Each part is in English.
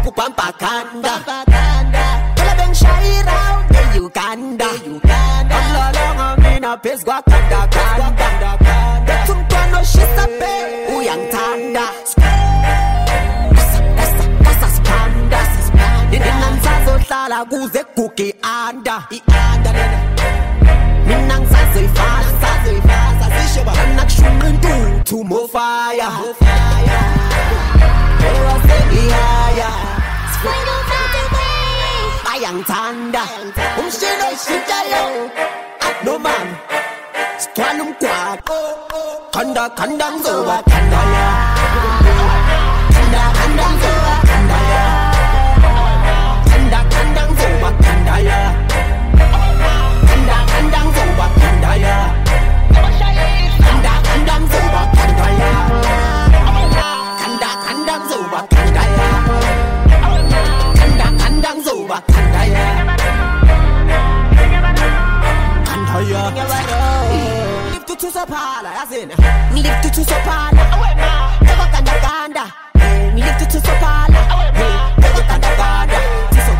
kupampa kanda. Kula beng shy round the Uganda. Amlolonga mina pes gwa kanda. Tumtwano shisape uyang tanda. Kasa spanda. Ninansazo hlala kuze kuki anda. Minang sazo ifasa. Anak shumentu to more fire. Bayang tanda, umshino shitayo. No man, stwanum kwat. Kanda kandang zoba kanda ya. Kanda kandang zoba kanda ya. Kanda kandang zoba kanda ya. Kanda kandang zoba kanda ya. Kanda kandang zoba kanda ya. Kanda kandang zoba kanda ya. Kanda kandang zoba kanda ya. Kanda ya. Lift to Sopala, as in. Lift to Sopala. Never kanda kanda. Lift to Sopala. Never kanda kanda. Tiso.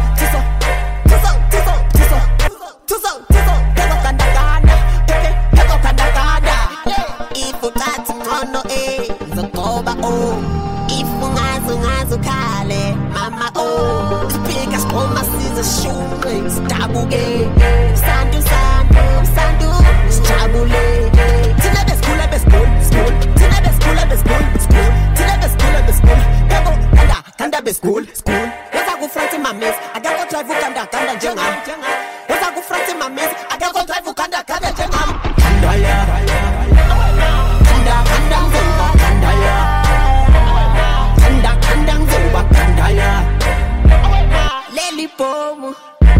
Never kanda kanda. Never kanda kanda. If you got to know, Zakoba oh. If you ngazu kale, mama oh. Pick us on my scissors, shoelace, tabuge. Sandu, stabule. Tinebe school. Tinebe school. Kanda be school. What's I go front in my mess? I got to drive kanda jenga. What's I go front in my mess? I got to drive kanda jenga. Kanda ya. Kanda zoba kanda ya. Kanda zoba kanda ya. Leli pomo.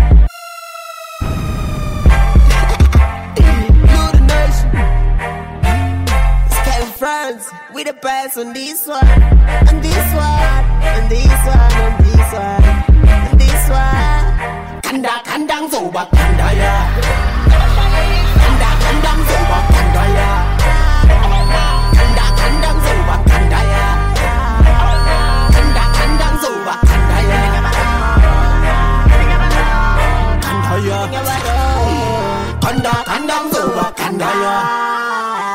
Friends, we the best on this one, and this one, and this one, and this one, and this one. Kanda zoba kanda ya. Kanda zoba kanda ya. Kanda zoba kanda ya. Kanda zoba kanda ya. Kanda ya. Kanda zoba kanda ya.